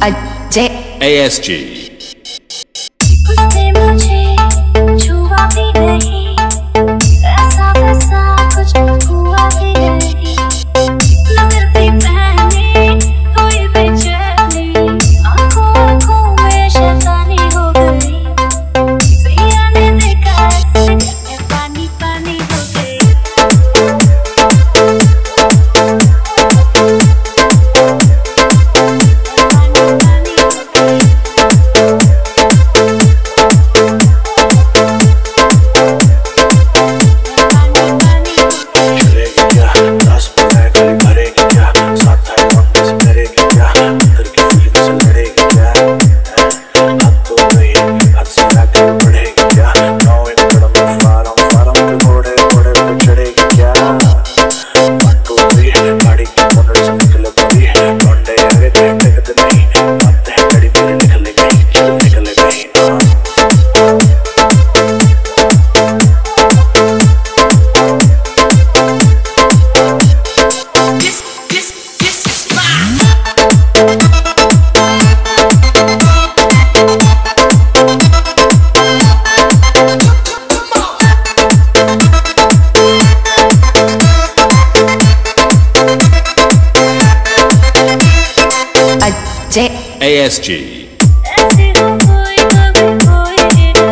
Ajay ASG। उसने मुझे छुआ भी नहीं, ऐसा वैसा कुछ हुआ भी नहीं। नजर भी पहने हुई बेचैनी, आंखों आंखों में शैतानी हो गई। सिया ने देखा ऐसे मैं पानी पानी हो गई। अजय ASG। ऐसी हो कोई कभी कोई नहीं,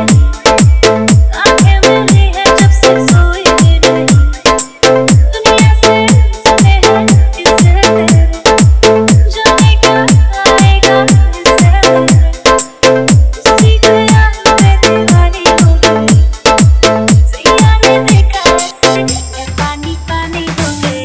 आंखें मिली है जब से सोई नहीं। दुनिया से सने हैं किसे तेरे, जाने क्या आएगा इससे तेरे। सीधे राह पे दीवानी हो गई। सिया ने देखा ऐसे मैं पानी पानी हो गई।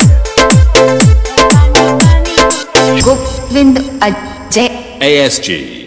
गोविंद अजय ASG।